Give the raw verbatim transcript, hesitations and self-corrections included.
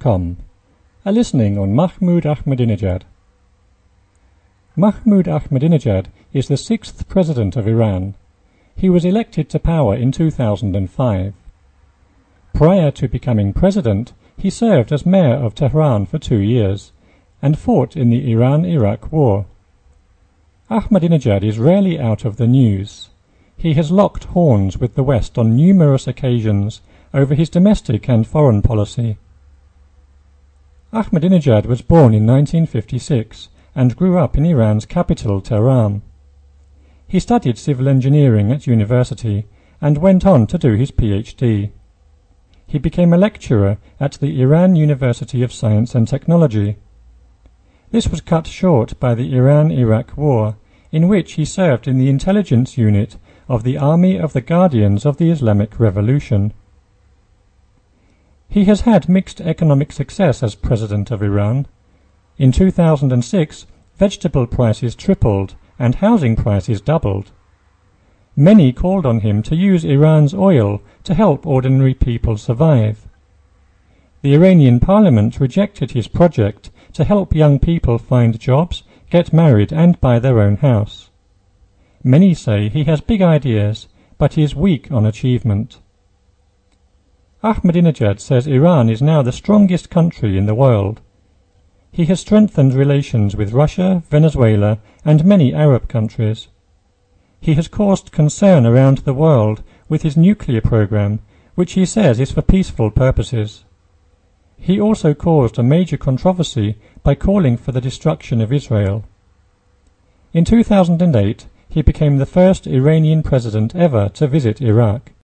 com. A listening on Mahmoud Ahmadinejad. Mahmoud Ahmadinejad is the sixth president of Iran. He was elected to power in two thousand five. Prior to becoming president, he served as mayor of Tehran for two years and fought in the Iran-Iraq War. Ahmadinejad is rarely out of the news. He has locked horns with the West on numerous occasions over his domestic and foreign policy. Ahmadinejad was born in nineteen fifty-six and grew up in Iran's capital, Tehran. He studied civil engineering at university and went on to do his PhD. He became a lecturer at the Iran University of Science and Technology. This was cut short by the Iran-Iraq War, in which he served in the intelligence unit of the Army of the Guardians of the Islamic Revolution. He has had mixed economic success as president of Iran. In two thousand six, vegetable prices tripled and housing prices doubled. Many called on him to use Iran's oil to help ordinary people survive. The Iranian parliament rejected his project to help young people find jobs, get married and buy their own house. Many say he has big ideas, but he is weak on achievement. Ahmadinejad says Iran is now the strongest country in the world. He has strengthened relations with Russia, Venezuela, and many Arab countries. He has caused concern around the world with his nuclear program, which he says is for peaceful purposes. He also caused a major controversy by calling for the destruction of Israel. In two thousand eight, he became the first Iranian president ever to visit Iraq.